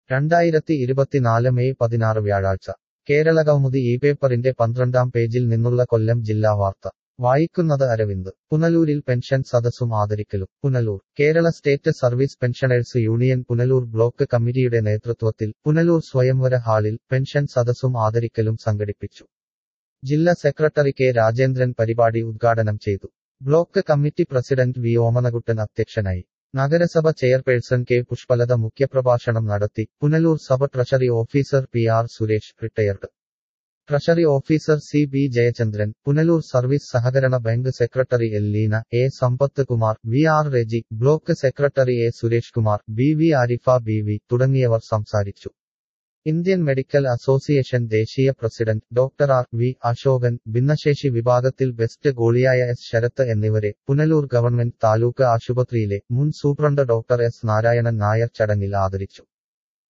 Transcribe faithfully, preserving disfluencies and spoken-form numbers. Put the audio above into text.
രണ്ടായിരത്തി ഇരുപത്തിനാല് മെയ് പതിനാറ് വ്യാഴാഴ്ച കേരളകൗമുദി ഈ പേപ്പറിന്റെ പന്ത്രണ്ടാം പേജിൽ നിന്നുള്ള കൊല്ലം ജില്ലാ വാർത്ത വായിക്കുന്നത് അരവിന്ദ്. പുനലൂരിൽ പെൻഷൻ സദസ്സും ആദരിക്കലും. Punalur. Kerala state service pensioners union Punalur block കമ്മിറ്റിയുടെ നേതൃത്വത്തിൽ പുനലൂർ സ്വയംവര ഹാളിൽ പെൻഷൻ സദസ്സും ആദരിക്കലും സംഘടിപ്പിച്ചു. ജില്ലാ സെക്രട്ടറി കെ രാജേന്ദ്രൻ പരിപാടി ഉദ്ഘാടനം ചെയ്തു. Block committee president V Omanakuttan അധ്യക്ഷനായി. നഗരസഭ ചെയർപേഴ്സൺ കെ പുഷ്പലത മുഖ്യപ്രഭാഷണം നടത്തി. Punalur sub treasury officer P R Suresh, retired treasury officer C B Jayachandran, Punalur service സഹകരണ bank secretary L Leena, A Sampath Kumar, V R Reji, block secretary A Suresh Kumar, B V Arifa B V തുടങ്ങിയവർ സംസാരിച്ചു. ഇന്ത്യൻ മെഡിക്കൽ അസോസിയേഷൻ ദേശീയ president doctor R V Ashokan, ഭിന്നശേഷി വിഭാഗത്തിൽ best ഗോളിയായ S Sarath എന്നിവരെ Punalur government taluk ആശുപത്രിയിലെ മുൻ superintendent doctor S Narayanan Nair ചടങ്ങിൽ ആദരിച്ചു.